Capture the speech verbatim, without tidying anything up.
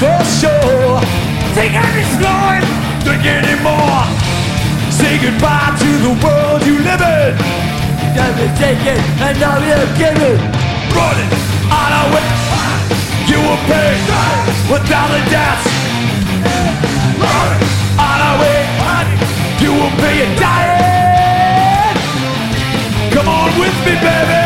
for sure. Think I'm exploring, think anymore. Say goodbye to the world you live in. Time to take it, and now you're giving. Running on our way, you will pay without a doubt. Running on our way, you will pay a diet. Come on with me, baby.